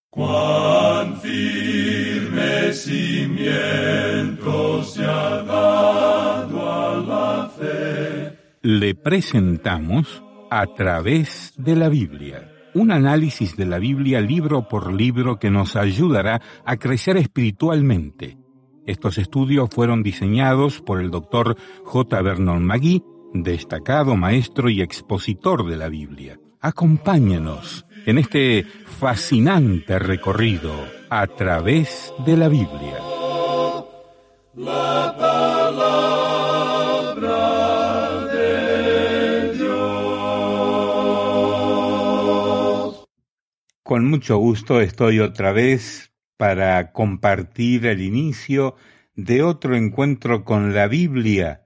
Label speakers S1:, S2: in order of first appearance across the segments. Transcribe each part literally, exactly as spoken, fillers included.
S1: Cuán firme cimiento se ha dado a la fe.
S2: Le presentamos A través de la Biblia, un análisis de la Biblia libro por libro que nos ayudará a crecer espiritualmente. Estos estudios fueron diseñados por el doctor J. Vernon McGee, destacado maestro y expositor de la Biblia. Acompáñenos en este fascinante recorrido a través de la Biblia.
S1: La palabra de Dios.
S2: Con mucho gusto estoy otra vez para compartir el inicio de otro encuentro con la Biblia,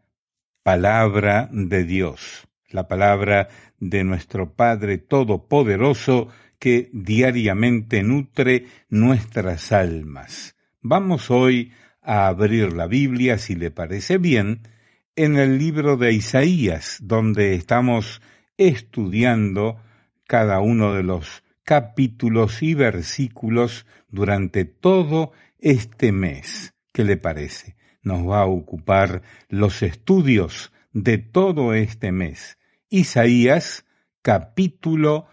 S2: palabra de Dios, la palabra de nuestro Padre Todopoderoso que diariamente nutre nuestras almas. Vamos hoy a abrir la Biblia, si le parece bien, en el libro de Isaías, donde estamos estudiando cada uno de los capítulos y versículos durante todo este mes. ¿Qué le parece? Nos va a ocupar los estudios de todo este mes. Isaías, capítulo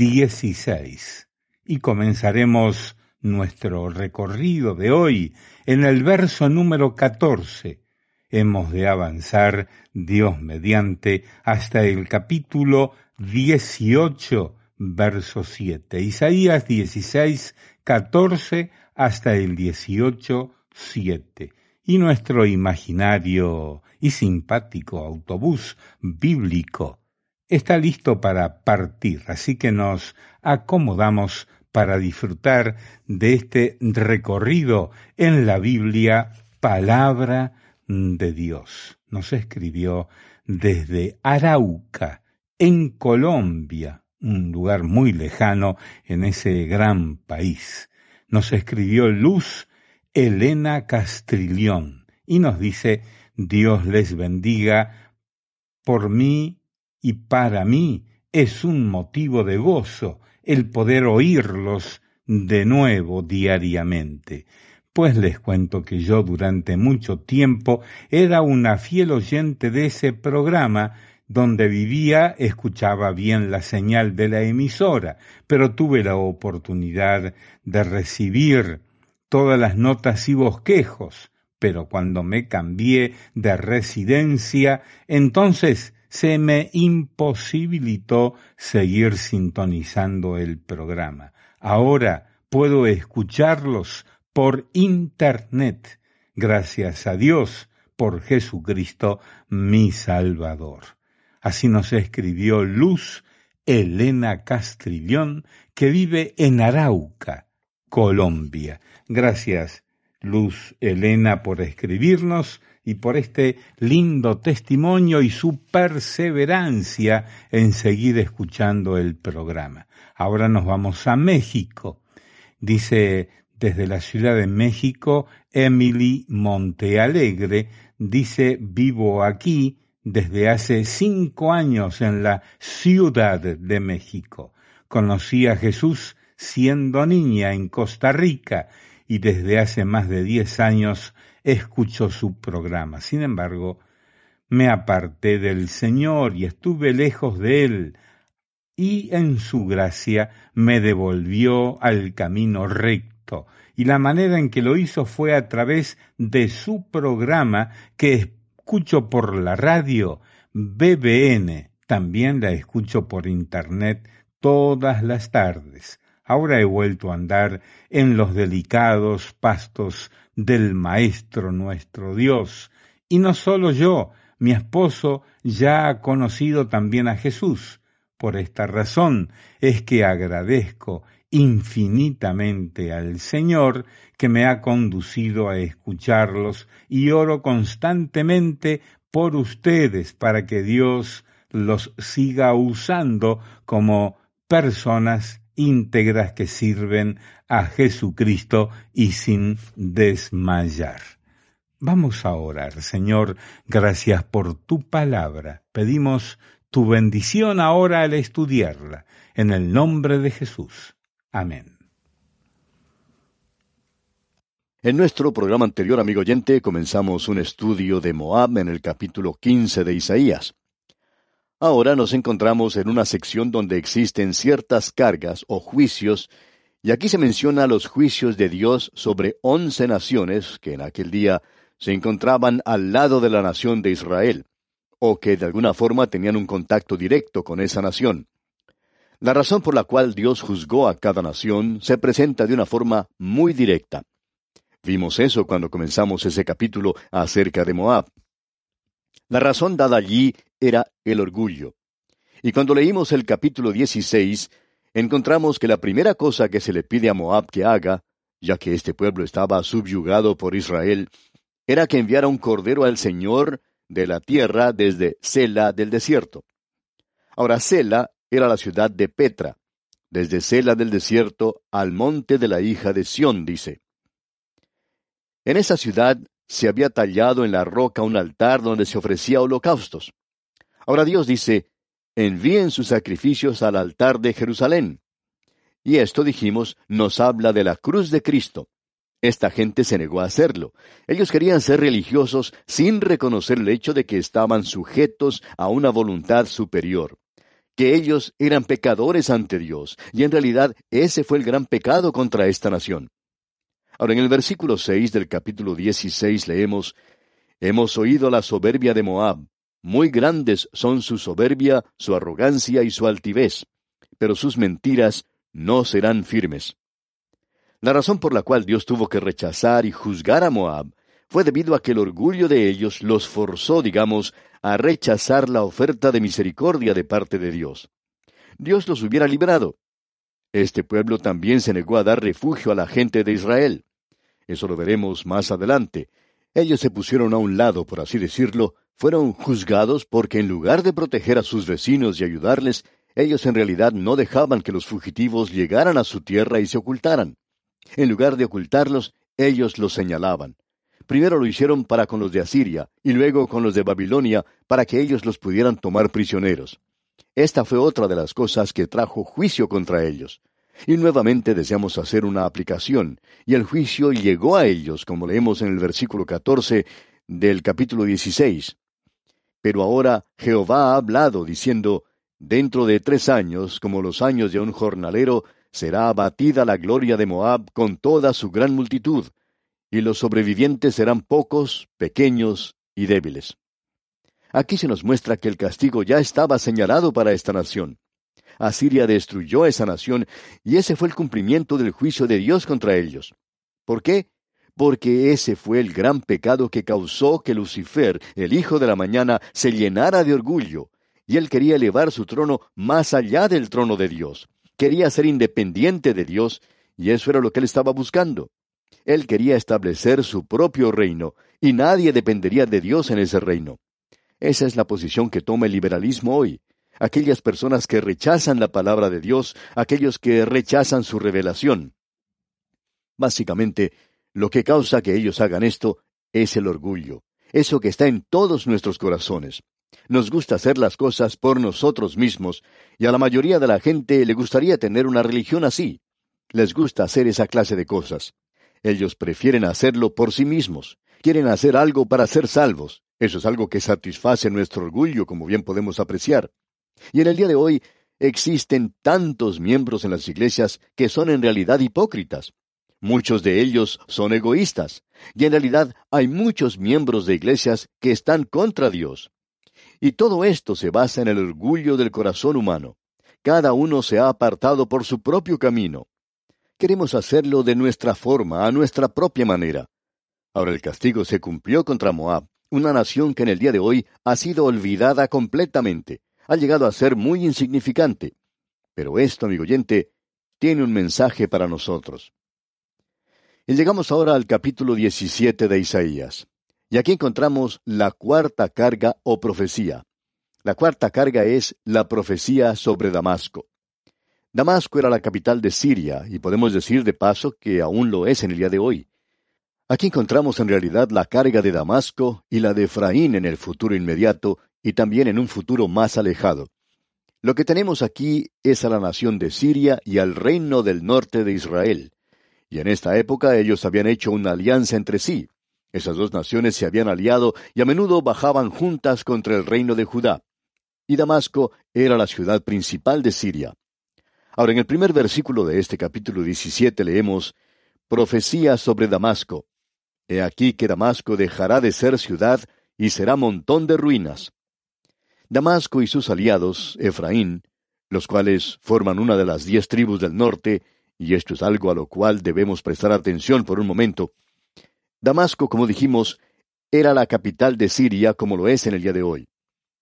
S2: dieciséis. Y comenzaremos nuestro recorrido de hoy en el verso número catorce. Hemos de avanzar, Dios mediante, hasta el capítulo dieciocho, verso siete. Isaías dieciséis, catorce hasta el dieciocho, siete. Y nuestro imaginario y simpático autobús bíblico está listo para partir, así que nos acomodamos para disfrutar de este recorrido en la Biblia, palabra de Dios. Nos escribió desde Arauca, en Colombia, un lugar muy lejano en ese gran país. Nos escribió Luz Elena Castrillón y nos dice: Dios les bendiga. Por mí y para mí es un motivo de gozo el poder oírlos de nuevo diariamente. Pues les cuento que yo durante mucho tiempo era una fiel oyente de ese programa. Donde vivía escuchaba bien la señal de la emisora, pero tuve la oportunidad de recibir todas las notas y bosquejos. Pero cuando me cambié de residencia, entonces se me imposibilitó seguir sintonizando el programa. Ahora puedo escucharlos por internet, gracias a Dios por Jesucristo mi Salvador. Así nos escribió Luz Elena Castrillón, que vive en Arauca, Colombia. Gracias, Luz Elena, por escribirnos y por este lindo testimonio y su perseverancia en seguir escuchando el programa. Ahora nos vamos a México. Dice desde la Ciudad de México, Emily Montealegre, dice: vivo aquí desde hace cinco años en la Ciudad de México. Conocí a Jesús siendo niña en Costa Rica y desde hace más de diez años escucho su programa. Sin embargo, me aparté del Señor y estuve lejos de Él, y en su gracia me devolvió al camino recto. Y la manera en que lo hizo fue a través de su programa que escucho por la radio, B B N. También la escucho por internet todas las tardes. Ahora he vuelto a andar en los delicados pastos del Maestro nuestro Dios. Y no solo yo, mi esposo ya ha conocido también a Jesús. Por esta razón es que agradezco infinitamente al Señor que me ha conducido a escucharlos y oro constantemente por ustedes para que Dios los siga usando como personas íntegras que sirven a Jesucristo y sin desmayar. Vamos a orar. Señor, gracias por tu palabra. Pedimos tu bendición ahora al estudiarla, en el nombre de Jesús. Amén.
S3: En nuestro programa anterior, amigo oyente, comenzamos un estudio de Moab en el capítulo quince de Isaías. Ahora nos encontramos en una sección donde existen ciertas cargas o juicios, y aquí se menciona los juicios de Dios sobre once naciones que en aquel día se encontraban al lado de la nación de Israel, o que de alguna forma tenían un contacto directo con esa nación. La razón por la cual Dios juzgó a cada nación se presenta de una forma muy directa. Vimos eso cuando comenzamos ese capítulo acerca de Moab. La razón dada allí era el orgullo. Y cuando leímos el capítulo dieciséis, encontramos que la primera cosa que se le pide a Moab que haga, ya que este pueblo estaba subyugado por Israel, era que enviara un cordero al Señor de la tierra desde Sela del desierto. Ahora, Sela era la ciudad de Petra, desde Sela del desierto al monte de la hija de Sión, dice. En esa ciudad se había tallado en la roca un altar donde se ofrecía holocaustos. Ahora Dios dice, envíen sus sacrificios al altar de Jerusalén. Y esto, dijimos, nos habla de la cruz de Cristo. Esta gente se negó a hacerlo. Ellos querían ser religiosos sin reconocer el hecho de que estaban sujetos a una voluntad superior, que ellos eran pecadores ante Dios, y en realidad ese fue el gran pecado contra esta nación. Ahora, en el versículo seis del capítulo dieciséis leemos, «Hemos oído la soberbia de Moab. Muy grandes son su soberbia, su arrogancia y su altivez, pero sus mentiras no serán firmes». La razón por la cual Dios tuvo que rechazar y juzgar a Moab fue debido a que el orgullo de ellos los forzó, digamos, a rechazar la oferta de misericordia de parte de Dios. Dios los hubiera librado. Este pueblo también se negó a dar refugio a la gente de Israel. Eso lo veremos más adelante. Ellos se pusieron a un lado, por así decirlo, fueron juzgados porque en lugar de proteger a sus vecinos y ayudarles, ellos en realidad no dejaban que los fugitivos llegaran a su tierra y se ocultaran. En lugar de ocultarlos, ellos los señalaban. Primero lo hicieron para con los de Asiria, y luego con los de Babilonia, para que ellos los pudieran tomar prisioneros. Esta fue otra de las cosas que trajo juicio contra ellos. Y nuevamente deseamos hacer una aplicación, y el juicio llegó a ellos, como leemos en el versículo catorce del capítulo dieciséis. Pero ahora Jehová ha hablado, diciendo, dentro de tres años, como los años de un jornalero, será abatida la gloria de Moab con toda su gran multitud, y los sobrevivientes serán pocos, pequeños y débiles. Aquí se nos muestra que el castigo ya estaba señalado para esta nación. Asiria destruyó esa nación, y ese fue el cumplimiento del juicio de Dios contra ellos. ¿Por qué? Porque ese fue el gran pecado que causó que Lucifer, el hijo de la mañana, se llenara de orgullo, y él quería elevar su trono más allá del trono de Dios. Quería ser independiente de Dios, y eso era lo que él estaba buscando. Él quería establecer su propio reino, y nadie dependería de Dios en ese reino. Esa es la posición que toma el liberalismo hoy. Aquellas personas que rechazan la palabra de Dios, aquellos que rechazan su revelación. Básicamente, lo que causa que ellos hagan esto es el orgullo, eso que está en todos nuestros corazones. Nos gusta hacer las cosas por nosotros mismos, y a la mayoría de la gente le gustaría tener una religión así. Les gusta hacer esa clase de cosas. Ellos prefieren hacerlo por sí mismos. Quieren hacer algo para ser salvos. Eso es algo que satisface nuestro orgullo, como bien podemos apreciar. Y en el día de hoy existen tantos miembros en las iglesias que son en realidad hipócritas. Muchos de ellos son egoístas, y en realidad hay muchos miembros de iglesias que están contra Dios. Y todo esto se basa en el orgullo del corazón humano. Cada uno se ha apartado por su propio camino. Queremos hacerlo de nuestra forma, a nuestra propia manera. Ahora el castigo se cumplió contra Moab, una nación que en el día de hoy ha sido olvidada completamente. Ha llegado a ser muy insignificante. Pero esto, amigo oyente, tiene un mensaje para nosotros. Y llegamos ahora al capítulo diecisiete de Isaías. Y aquí encontramos la cuarta carga o profecía. La cuarta carga es la profecía sobre Damasco. Damasco era la capital de Siria, y podemos decir de paso que aún lo es en el día de hoy. Aquí encontramos en realidad la carga de Damasco y la de Efraín en el futuro inmediato, y también en un futuro más alejado. Lo que tenemos aquí es a la nación de Siria y al reino del norte de Israel. y en esta época ellos habían hecho una alianza entre sí. Esas dos naciones se habían aliado y a menudo bajaban juntas contra el reino de Judá. Y Damasco era la ciudad principal de Siria. Ahora, en el primer versículo de este capítulo diecisiete leemos, Profecía sobre Damasco. He aquí que Damasco dejará de ser ciudad y será montón de ruinas. Damasco y sus aliados, Efraín, los cuales forman una de las diez tribus del norte, y esto es algo a lo cual debemos prestar atención por un momento. Damasco, como dijimos, era la capital de Siria como lo es en el día de hoy.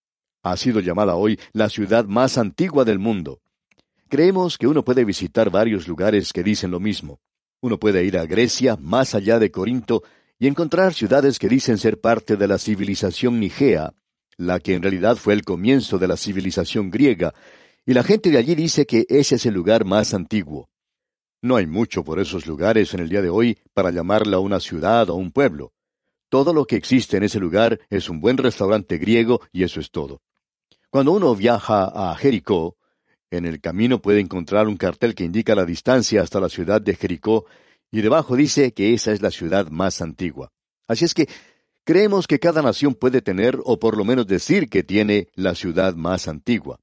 S3: Ha sido llamada hoy la ciudad más antigua del mundo. Creemos que uno puede visitar varios lugares que dicen lo mismo. Uno puede ir a Grecia, más allá de Corinto, y encontrar ciudades que dicen ser parte de la civilización nigea, la que en realidad fue el comienzo de la civilización griega, y la gente de allí dice que ese es el lugar más antiguo. No hay mucho por esos lugares en el día de hoy para llamarla una ciudad o un pueblo. Todo lo que existe en ese lugar es un buen restaurante griego y eso es todo. Cuando uno viaja a Jericó, en el camino puede encontrar un cartel que indica la distancia hasta la ciudad de Jericó, y debajo dice que esa es la ciudad más antigua. Así es que creemos que cada nación puede tener, o por lo menos decir que tiene, la ciudad más antigua.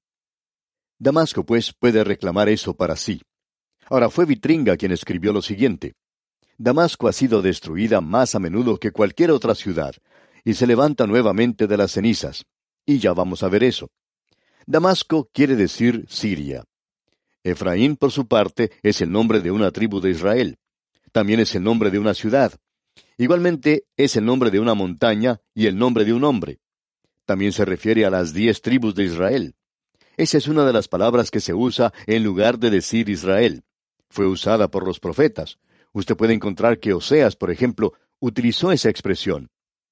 S3: Damasco, pues, puede reclamar eso para sí. Ahora, fue Vitringa quien escribió lo siguiente. Damasco ha sido destruida más a menudo que cualquier otra ciudad, y se levanta nuevamente de las cenizas. Y ya vamos a ver eso. Damasco quiere decir Siria. Efraín, por su parte, es el nombre de una tribu de Israel. También es el nombre de una ciudad. Igualmente, es el nombre de una montaña y el nombre de un hombre. También se refiere a las diez tribus de Israel. Esa es una de las palabras que se usa en lugar de decir Israel. Fue usada por los profetas. Usted puede encontrar que Oseas, por ejemplo, utilizó esa expresión.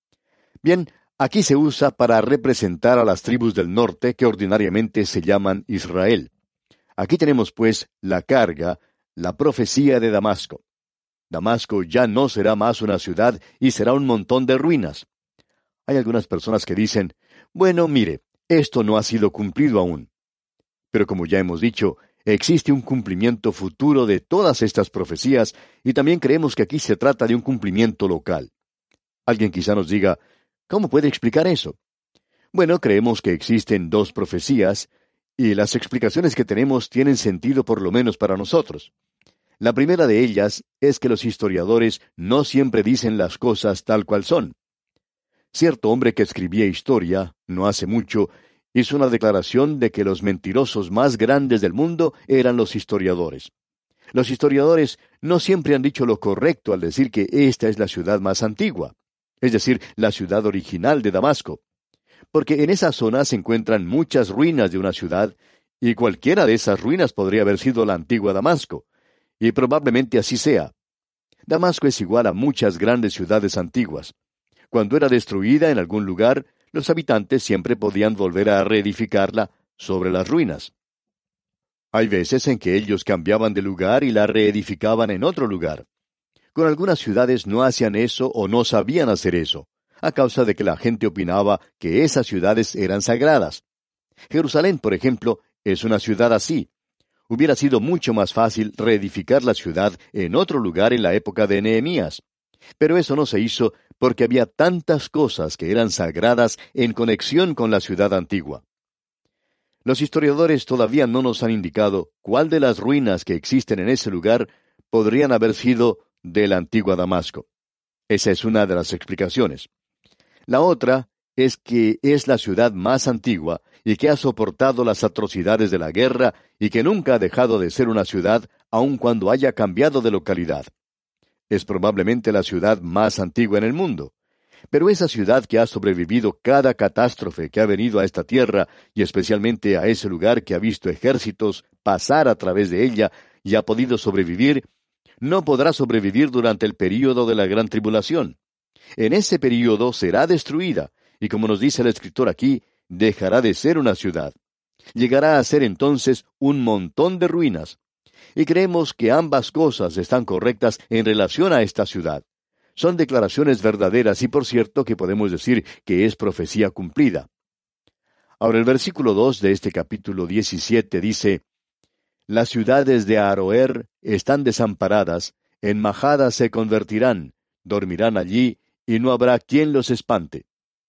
S3: Bien, aquí se usa para representar a las tribus del norte que ordinariamente se llaman Israel. Aquí tenemos, pues, la carga, la profecía de Damasco. Damasco ya no será más una ciudad y será un montón de ruinas. Hay algunas personas que dicen, bueno, mire, esto no ha sido cumplido aún. Pero como ya hemos dicho, existe un cumplimiento futuro de todas estas profecías y también creemos que aquí se trata de un cumplimiento local. Alguien quizá nos diga, ¿cómo puede explicar eso? Bueno, creemos que existen dos profecías y las explicaciones que tenemos tienen sentido por lo menos para nosotros. La primera de ellas es que los historiadores no siempre dicen las cosas tal cual son. Cierto hombre que escribía historia, no hace mucho, hizo una declaración de que los mentirosos más grandes del mundo eran los historiadores. Los historiadores no siempre han dicho lo correcto al decir que esta es la ciudad más antigua, es decir, la ciudad original de Damasco, porque en esa zona se encuentran muchas ruinas de una ciudad, y cualquiera de esas ruinas podría haber sido la antigua Damasco, y probablemente así sea. Damasco es igual a muchas grandes ciudades antiguas. Cuando era destruida en algún lugar, los habitantes siempre podían volver a reedificarla sobre las ruinas. Hay veces en que ellos cambiaban de lugar y la reedificaban en otro lugar. Con algunas ciudades no hacían eso o no sabían hacer eso, a causa de que la gente opinaba que esas ciudades eran sagradas. Jerusalén, por ejemplo, es una ciudad así. Hubiera sido mucho más fácil reedificar la ciudad en otro lugar en la época de Nehemías. Pero eso no se hizo porque había tantas cosas que eran sagradas en conexión con la ciudad antigua. Los historiadores todavía no nos han indicado cuál de las ruinas que existen en ese lugar podrían haber sido de la antigua Damasco. Esa es una de las explicaciones. La otra es que es la ciudad más antigua y que ha soportado las atrocidades de la guerra y que nunca ha dejado de ser una ciudad aun cuando haya cambiado de localidad. Es probablemente la ciudad más antigua en el mundo. Pero esa ciudad que ha sobrevivido cada catástrofe que ha venido a esta tierra, y especialmente a ese lugar que ha visto ejércitos pasar a través de ella y ha podido sobrevivir, no podrá sobrevivir durante el período de la gran tribulación. En ese período será destruida, y como nos dice el escritor aquí, dejará de ser una ciudad. Llegará a ser entonces un montón de ruinas. Y creemos que ambas cosas están correctas en relación a esta ciudad. Son declaraciones verdaderas y por cierto que podemos decir que es profecía cumplida. Ahora el versículo dos de este capítulo diecisiete dice, Las ciudades de Aroer están desamparadas, en majada se convertirán, dormirán allí, y no habrá quien los espante.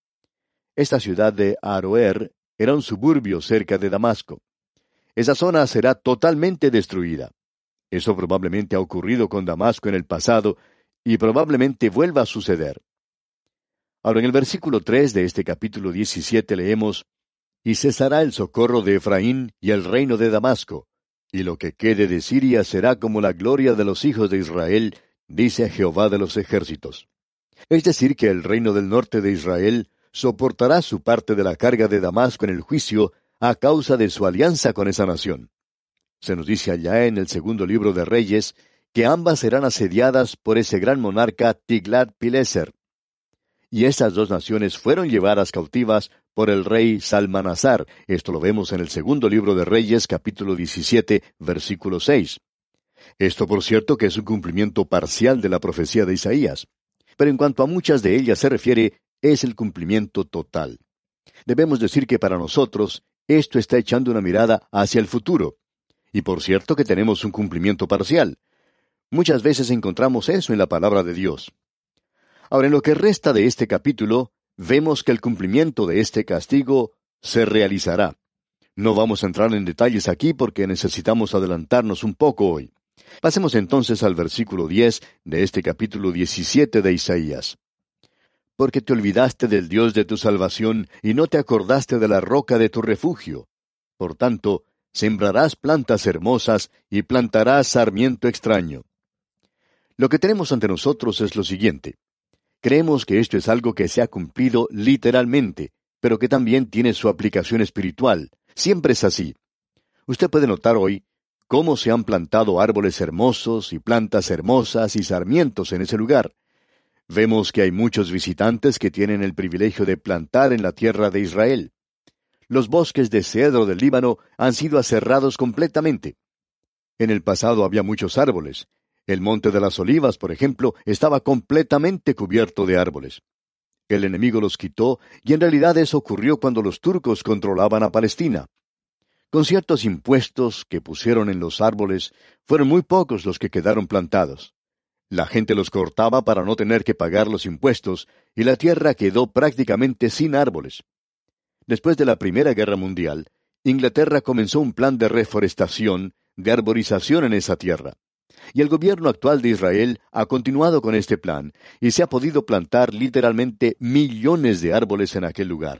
S3: Esta ciudad de Aroer era un suburbio cerca de Damasco. Esa zona será totalmente destruida. Eso probablemente ha ocurrido con Damasco en el pasado, y probablemente vuelva a suceder. Ahora, en el versículo tres de este capítulo diecisiete leemos: Y cesará el socorro de Efraín y el reino de Damasco, y lo que quede de Siria será como la gloria de los hijos de Israel, dice Jehová de los ejércitos. Es decir, que el reino del norte de Israel soportará su parte de la carga de Damasco en el juicio a causa de su alianza con esa nación. Se nos dice allá en el segundo libro de Reyes que ambas serán asediadas por ese gran monarca Tiglat-Pileser. Y estas dos naciones fueron llevadas cautivas por el rey Salmanasar. Esto lo vemos en el segundo libro de Reyes, capítulo diecisiete, versículo seis. Esto, por cierto, que es un cumplimiento parcial de la profecía de Isaías. Pero en cuanto a muchas de ellas se refiere, es el cumplimiento total. Debemos decir que para nosotros, esto está echando una mirada hacia el futuro. Y por cierto que tenemos un cumplimiento parcial. Muchas veces encontramos eso en la palabra de Dios. Ahora, en lo que resta de este capítulo, vemos que el cumplimiento de este castigo se realizará. No vamos a entrar en detalles aquí porque necesitamos adelantarnos un poco hoy. Pasemos entonces al versículo diez de este capítulo diecisiete de Isaías. Porque te olvidaste del Dios de tu salvación y no te acordaste de la roca de tu refugio. Por tanto, sembrarás plantas hermosas y plantarás sarmiento extraño. Lo que tenemos ante nosotros es lo siguiente. Creemos que esto es algo que se ha cumplido literalmente, pero que también tiene su aplicación espiritual. Siempre es así. Usted puede notar hoy cómo se han plantado árboles hermosos y plantas hermosas y sarmientos en ese lugar. Vemos que hay muchos visitantes que tienen el privilegio de plantar en la tierra de Israel. Los bosques de cedro del Líbano han sido aserrados completamente. En el pasado había muchos árboles. El Monte de las Olivas, por ejemplo, estaba completamente cubierto de árboles. El enemigo los quitó, y en realidad eso ocurrió cuando los turcos controlaban a Palestina. Con ciertos impuestos que pusieron en los árboles, fueron muy pocos los que quedaron plantados. La gente los cortaba para no tener que pagar los impuestos, y la tierra quedó prácticamente sin árboles. Después de la Primera Guerra Mundial, Inglaterra comenzó un plan de reforestación, de arborización en esa tierra. Y el gobierno actual de Israel ha continuado con este plan, y se ha podido plantar literalmente millones de árboles en aquel lugar.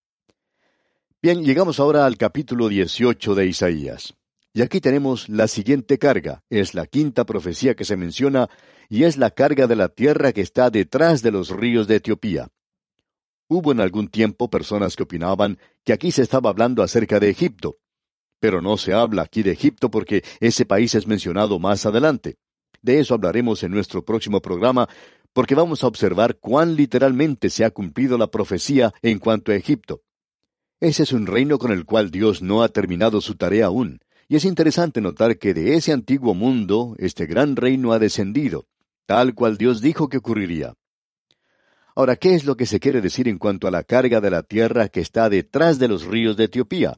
S3: Bien, llegamos ahora al capítulo dieciocho de Isaías. Y aquí tenemos la siguiente carga. Es la quinta profecía que se menciona, y es la carga de la tierra que está detrás de los ríos de Etiopía. Hubo en algún tiempo personas que opinaban que aquí se estaba hablando acerca de Egipto. Pero no se habla aquí de Egipto porque ese país es mencionado más adelante. De eso hablaremos en nuestro próximo programa, porque vamos a observar cuán literalmente se ha cumplido la profecía en cuanto a Egipto. Ese es un reino con el cual Dios no ha terminado su tarea aún, y es interesante notar que de ese antiguo mundo este gran reino ha descendido, tal cual Dios dijo que ocurriría. Ahora, ¿qué es lo que se quiere decir en cuanto a la carga de la tierra que está detrás de los ríos de Etiopía?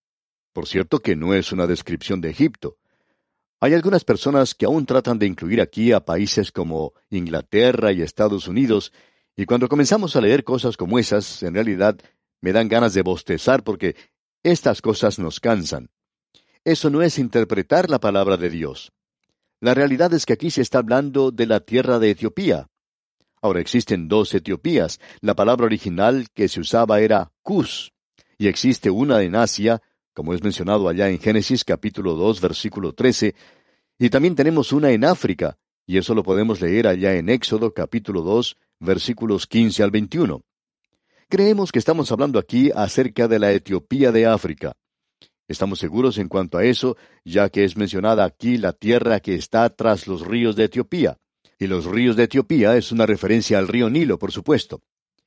S3: Por cierto que no es una descripción de Egipto. Hay algunas personas que aún tratan de incluir aquí a países como Inglaterra y Estados Unidos, y cuando comenzamos a leer cosas como esas, en realidad me dan ganas de bostezar porque estas cosas nos cansan. Eso no es interpretar la palabra de Dios. La realidad es que aquí se está hablando de la tierra de Etiopía. Ahora existen dos Etiopías. La palabra original que se usaba era Cus, y existe una en Asia, como es mencionado allá en Génesis capítulo dos, versículo trece, y también tenemos una en África, y eso lo podemos leer allá en Éxodo capítulo dos, versículos quince al veintiuno. Creemos que estamos hablando aquí acerca de la Etiopía de África. Estamos seguros en cuanto a eso, ya que es mencionada aquí la tierra que está tras los ríos de Etiopía, y los ríos de Etiopía es una referencia al río Nilo, por supuesto.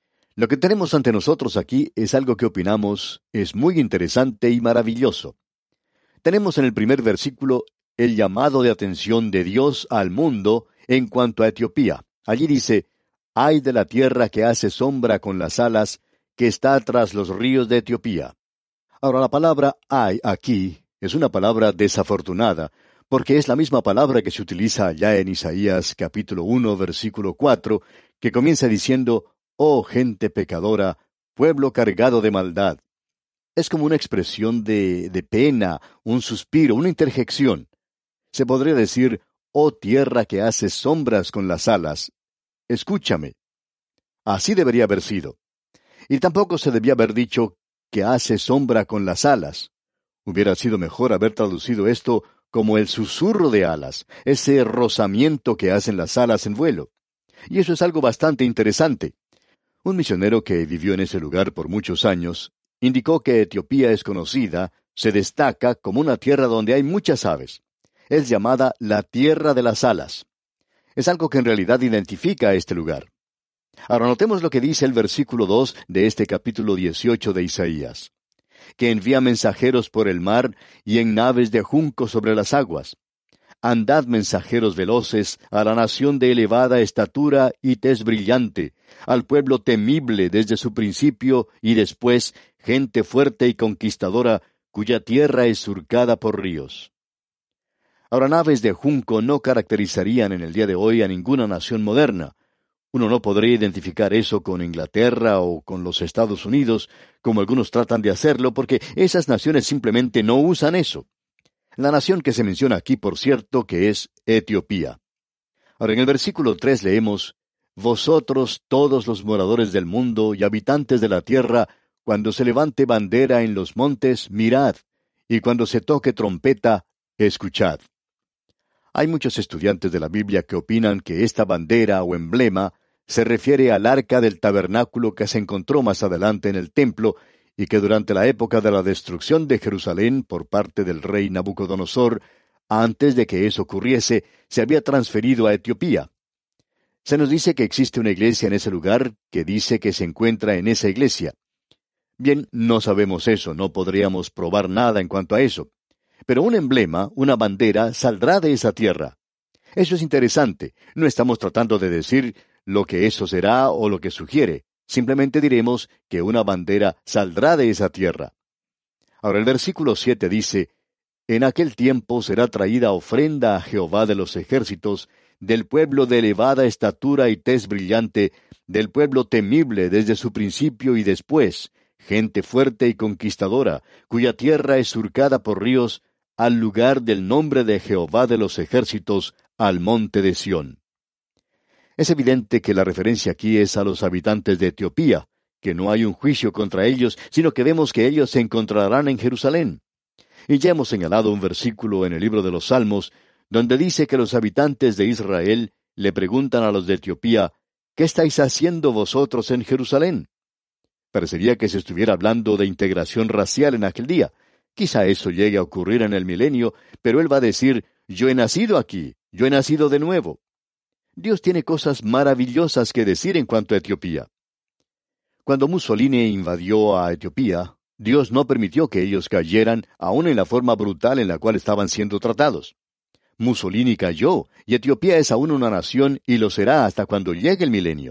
S3: Lo que tenemos ante nosotros aquí es algo que opinamos es muy interesante y maravilloso. Tenemos en el primer versículo el llamado de atención de Dios al mundo en cuanto a Etiopía. Allí dice, «Ay de la tierra que hace sombra con las alas, que está tras los ríos de Etiopía». Ahora, la palabra «ay» aquí es una palabra desafortunada, porque es la misma palabra que se utiliza allá en Isaías capítulo uno, versículo cuatro, que comienza diciendo, «Oh gente pecadora, pueblo cargado de maldad». Es como una expresión de, de pena, un suspiro, una interjección. Se podría decir, «Oh tierra que haces sombras con las alas, escúchame». Así debería haber sido. Y tampoco se debía haber dicho que hace sombra con las alas. Hubiera sido mejor haber traducido esto como el susurro de alas, ese rozamiento que hacen las alas en vuelo. Y eso es algo bastante interesante. Un misionero que vivió en ese lugar por muchos años indicó que Etiopía es conocida, se destaca como una tierra donde hay muchas aves. Es llamada la tierra de las alas. Es algo que en realidad identifica a este lugar. Ahora notemos lo que dice el versículo dos de este capítulo dieciocho de Isaías. Que envía mensajeros por el mar y en naves de junco sobre las aguas. Andad mensajeros veloces a la nación de elevada estatura y tez brillante, al pueblo temible desde su principio y después, gente fuerte y conquistadora, cuya tierra es surcada por ríos. Ahora, naves de junco no caracterizarían en el día de hoy a ninguna nación moderna. Uno no podría identificar eso con Inglaterra o con los Estados Unidos, como algunos tratan de hacerlo, porque esas naciones simplemente no usan eso. La nación que se menciona aquí, por cierto, que es Etiopía. Ahora, en el versículo tres leemos, «Vosotros todos los moradores del mundo y habitantes de la tierra, cuando se levante bandera en los montes, mirad, y cuando se toque trompeta, escuchad». Hay muchos estudiantes de la Biblia que opinan que esta bandera o emblema se refiere al arca del tabernáculo que se encontró más adelante en el templo y que durante la época de la destrucción de Jerusalén por parte del rey Nabucodonosor, antes de que eso ocurriese, se había transferido a Etiopía. Se nos dice que existe una iglesia en ese lugar que dice que se encuentra en esa iglesia. Bien, no sabemos eso, no podríamos probar nada en cuanto a eso. Pero un emblema, una bandera, saldrá de esa tierra. Eso es interesante. No estamos tratando de decir lo que eso será o lo que sugiere. Simplemente diremos que una bandera saldrá de esa tierra. Ahora el versículo siete dice, «En aquel tiempo será traída ofrenda a Jehová de los ejércitos, del pueblo de elevada estatura y tez brillante, del pueblo temible desde su principio y después, gente fuerte y conquistadora, cuya tierra es surcada por ríos, al lugar del nombre de Jehová de los ejércitos, al monte de Sión». Es evidente que la referencia aquí es a los habitantes de Etiopía, que no hay un juicio contra ellos, sino que vemos que ellos se encontrarán en Jerusalén. Y ya hemos señalado un versículo en el libro de los Salmos, donde dice que los habitantes de Israel le preguntan a los de Etiopía, «¿Qué estáis haciendo vosotros en Jerusalén?». Parecería que se estuviera hablando de integración racial en aquel día. Quizá eso llegue a ocurrir en el milenio, pero él va a decir, «Yo he nacido aquí, yo he nacido de nuevo». Dios tiene cosas maravillosas que decir en cuanto a Etiopía. Cuando Mussolini invadió a Etiopía, Dios no permitió que ellos cayeran, aun en la forma brutal en la cual estaban siendo tratados. Mussolini cayó, y Etiopía es aún una nación y lo será hasta cuando llegue el milenio.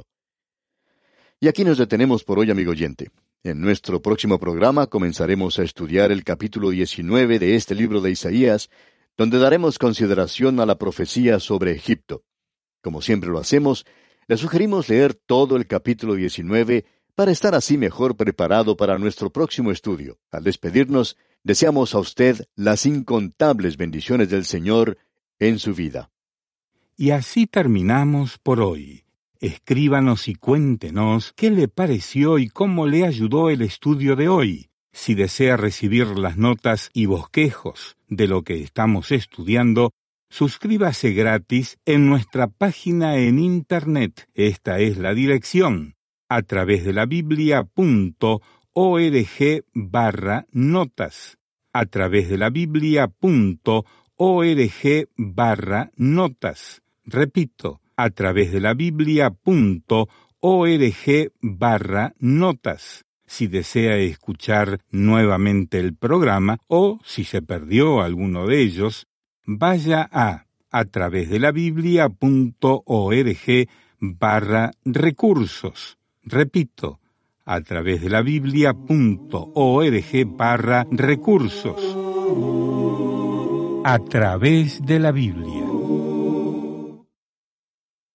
S3: Y aquí nos detenemos por hoy, amigo oyente. En nuestro próximo programa comenzaremos a estudiar el capítulo diecinueve de este libro de Isaías, donde daremos consideración a la profecía sobre Egipto. Como siempre lo hacemos, le sugerimos leer todo el capítulo diecinueve para estar así mejor preparado para nuestro próximo estudio. Al despedirnos, deseamos a usted las incontables bendiciones del Señor en su vida.
S2: Y así terminamos por hoy. Escríbanos y cuéntenos qué le pareció y cómo le ayudó el estudio de hoy. Si desea recibir las notas y bosquejos de lo que estamos estudiando, suscríbase gratis en nuestra página en Internet. Esta es la dirección, a través de la biblia punto org barra notas. A través de la biblia punto org barra notas. Repito, a través de la biblia punto org barra notas. Si desea escuchar nuevamente el programa o si se perdió alguno de ellos, vaya a a través de la biblia punto org barra recursos. Repito, a través de la biblia punto org barra recursos. a través de la Biblia.